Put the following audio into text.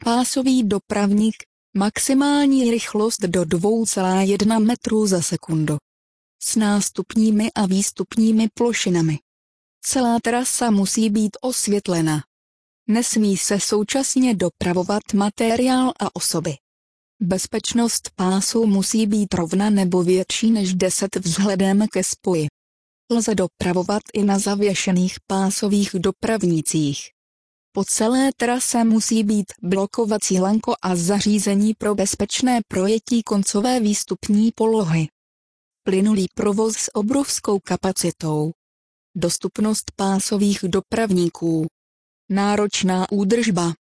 Pásový dopravník, maximální rychlost do 2,1 metru za sekundu. S nástupními a výstupními plošinami. Celá trasa musí být osvětlena. Nesmí se současně dopravovat materiál a osoby. Bezpečnost pásu musí být rovna nebo větší než 10 vzhledem ke spoji. Lze dopravovat i na zavěšených pásových dopravnících. Po celé trase musí být blokovací lanko a zařízení pro bezpečné projetí koncové výstupní polohy. Plynulý provoz s obrovskou kapacitou. Dostupnost pásových dopravníků. Náročná údržba.